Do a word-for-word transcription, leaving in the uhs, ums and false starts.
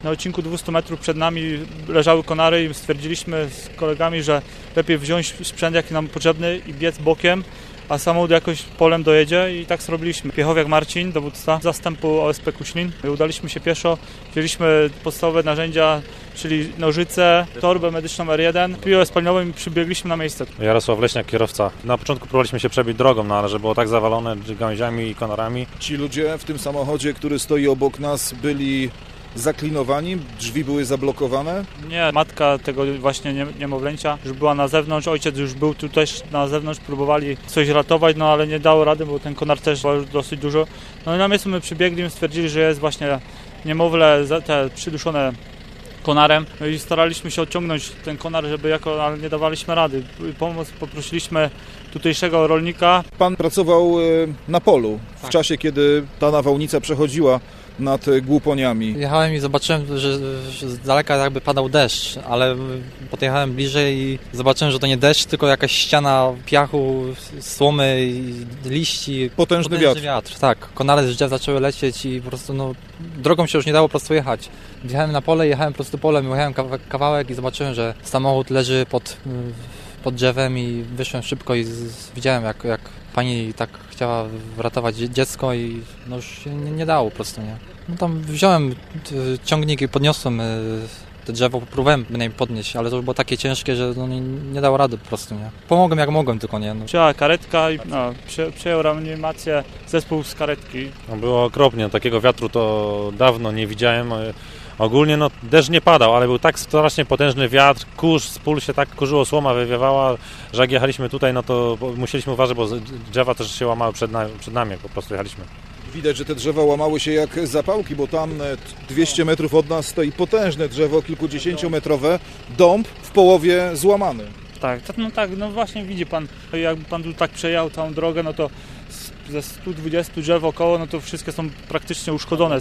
Na odcinku dwieście metrów przed nami leżały konary i stwierdziliśmy z kolegami, że lepiej wziąć sprzęt, jaki nam potrzebny i biec bokiem, a samochód jakoś polem dojedzie i tak zrobiliśmy. Piechowiak Marcin, dowódca zastępu O S P Kuślin. Udaliśmy się pieszo, wzięliśmy podstawowe narzędzia, czyli nożyce, torbę medyczną R jeden, piłę spalinową i przybiegliśmy na miejsce. Jarosław Leśniak, kierowca. Na początku próbowaliśmy się przebić drogą, no ale że było tak zawalone gałęziami i konarami. Ci ludzie w tym samochodzie, który stoi obok nas, byli zaklinowani, drzwi były zablokowane? Nie, matka tego właśnie niemowlęcia już była na zewnątrz, ojciec już był tu też na zewnątrz, próbowali coś ratować, no ale nie dało rady, bo ten konar też był już dosyć dużo. No i na miejscu my przybiegli, stwierdzili, że jest właśnie niemowlę, te przyduszone konarem, no i staraliśmy się odciągnąć ten konar, żeby jako, ale nie dawaliśmy rady. Pomoc poprosiliśmy tutejszego rolnika. Pan pracował na polu w tak. czasie, kiedy ta nawałnica przechodziła nad Głuponiami. Jechałem i zobaczyłem, że, że z daleka jakby padał deszcz, ale podjechałem bliżej i zobaczyłem, że to nie deszcz, tylko jakaś ściana piachu, słomy i liści. Potężny, Potężny wiatr. wiatr. Tak, konary z drzew zaczęły lecieć i po prostu no, drogą się już nie dało po prostu jechać. Wjechałem na pole, jechałem po prostu polem, jechałem kawałek i zobaczyłem, że samochód leży pod, pod drzewem i wyszłem szybko i z, widziałem jak, jak pani tak chciała ratować dziecko i no już się nie, nie dało po prostu, nie. No tam wziąłem ciągnik i podniosłem te drzewo, próbowałem bynajmniej podnieść, ale to już było takie ciężkie, że no nie, nie dało rady po prostu, nie. Pomogłem jak mogłem, tylko nie. No. Przyjęła karetka i no, prze, przejął reanimację zespół z karetki. No było okropnie, takiego wiatru to dawno nie widziałem. Ogólnie no deszcz nie padał, ale był tak strasznie potężny wiatr, kurz z pól się tak kurzyło, słoma wywiewała, że jak jechaliśmy tutaj, no to musieliśmy uważać, bo drzewa też się łamały przed nami, przed nami jak po prostu jechaliśmy. Widać, że te drzewa łamały się jak zapałki, bo tam dwieście metrów od nas stoi potężne drzewo, kilkudziesięciometrowe, dąb w połowie złamany. Tak, no tak, no właśnie widzi pan, jakby pan tu tak przejechał całą drogę, no to ze stu dwudziestu drzew około, no to wszystkie są praktycznie uszkodzone.